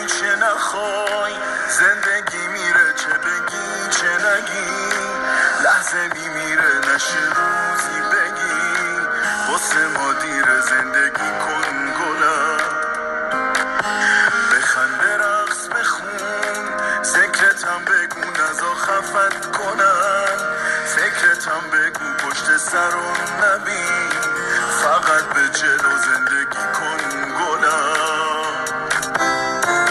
چه نخوای زندگی میره، چه بگی چه نگی، لحظه میمیره نشه روزی بگی واسه ما دیره، زندگی کن گلم. بخند برقص بخون، ذکرتم بگو نزا خفت کنن، فکرتم بگو پشت سرم نبین، فقط به جلو زندگی کن